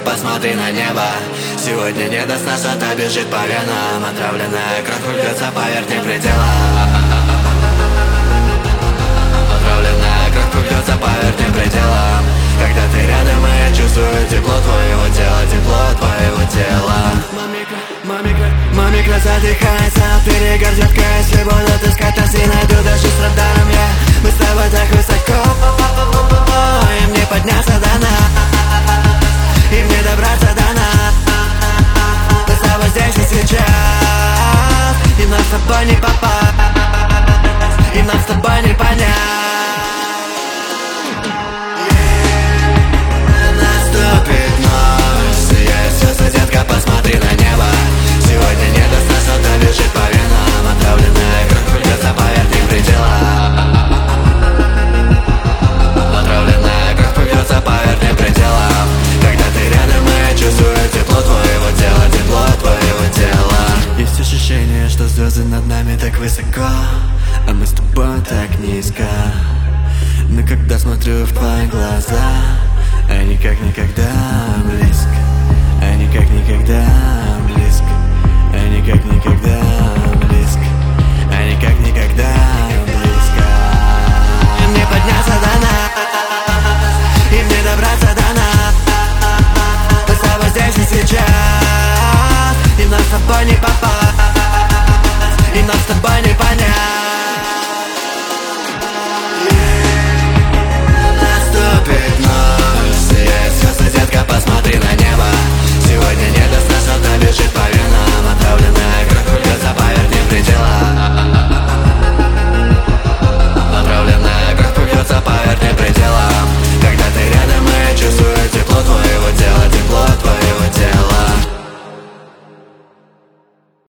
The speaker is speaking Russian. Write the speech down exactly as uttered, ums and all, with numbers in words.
посмотри на небо. Сегодня не даст нас, а бежит по венам. Отравленная кровь кругается по верхним пределам. Отравленная кровь кругется по верхним пределам. Когда ты рядом, и я чувствую тепло твоего тела, тепло твоего тела. Мамика, мамика, мамика задыхается от перегар, детка. Если буду таскать, нас не найду даже с радаром я. Мы с тобой так высоко, и мне подняться до нас, и мне добраться до нас. Мы с тобой здесь и сейчас, и нам с тобой не попасть, и нам с тобой не понять. Посмотри на небо. Сегодня не даст нас, а бежит по венам. Отравленная кровь кругется по верхним пределам. Отравленная кровь кругется по верхним пределам. Когда ты рядом, и я чувствую тепло твоего тела, тепло твоего тела. Есть ощущение, что звезды над нами так высоко, а мы с тобой так низко. Но когда смотрю в твои глаза, они как никогда близко. Они как никогда близко, они как никогда.